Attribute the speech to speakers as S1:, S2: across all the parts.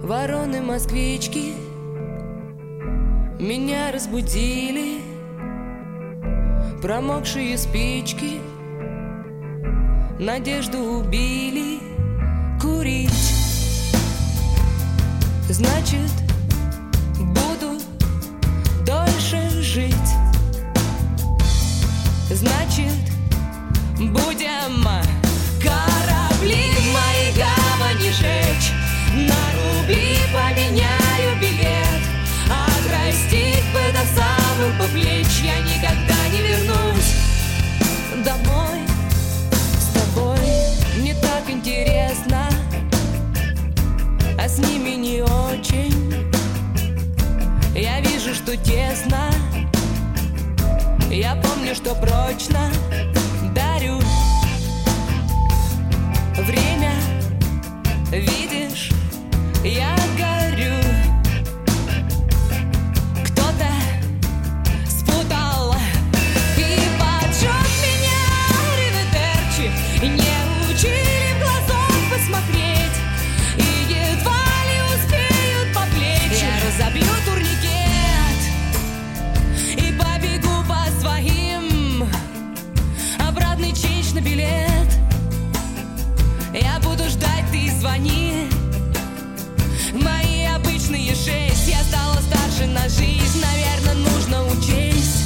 S1: Вороны-москвички меня разбудили, промокшие спички надежду убили. Курить значит буду дольше жить, значит будем корабли в моей гавани жечь, на рубли поменяю билет, отрастить бы до самых по плеч. Я никогда не вернусь домой с тобой. Мне так интересно, а с ними не очень. Я вижу, что тесно, я помню, что прочно дарю время. Видишь, я горю. Кто-то спутал и поджег меня риведерчи. Не учили в глазок посмотреть, и едва ли успеют по плечи. Я разобью турникет и побегу по своим. Обратный ченч на билет. Я буду ждать, ты звони. Мои обычные 6. Я стала старше на жизнь, наверное, нужно учесть.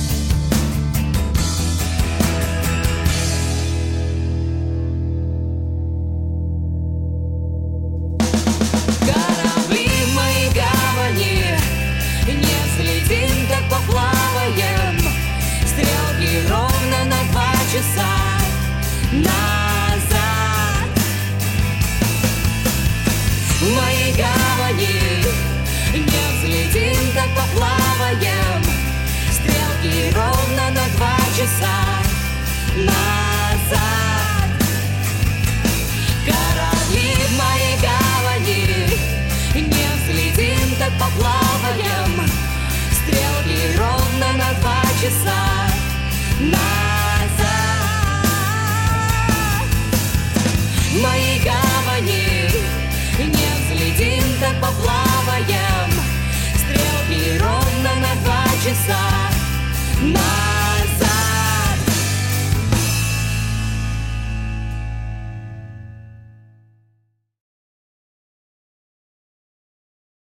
S1: Корабли в моей гавани, не взлетим, так поплаваем. Стрелки ровно на 2 часа назад. В моей гавани не взлетим, так поплаваем. Стрелки ровно на 2 часа назад.